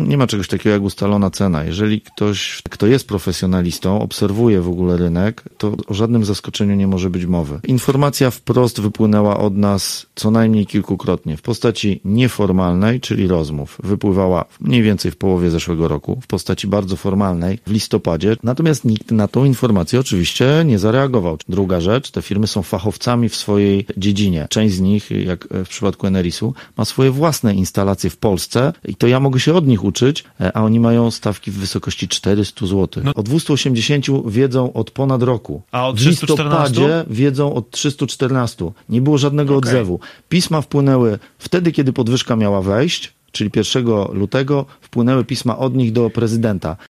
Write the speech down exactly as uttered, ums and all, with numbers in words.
Nie ma czegoś takiego jak ustalona cena. Jeżeli ktoś, kto jest profesjonalistą, obserwuje w ogóle rynek, to o żadnym zaskoczeniu nie może być mowy. Informacja wprost wypłynęła od nas co najmniej kilkukrotnie w postaci nieformalnej, czyli rozmów. Wypływała mniej więcej w połowie zeszłego roku, w postaci bardzo formalnej w listopadzie. Natomiast nikt na tą informację oczywiście nie zareagował. Druga rzecz, te firmy są fachowcami w swojej dziedzinie. Część z nich, jak w przypadku Enerisu, ma swoje własne instalacje w Polsce i to ja mogę się od nich uczyć, a oni mają stawki w wysokości czterysta złotych. No. O dwieście osiemdziesiąt wiedzą od ponad roku. A od w listopadzie wiedzą od trzysta czternaście. Nie było żadnego okay. odzewu. Pisma wpłynęły wtedy, kiedy podwyżka miała wejść, czyli pierwszego lutego, wpłynęły pisma od nich do prezydenta.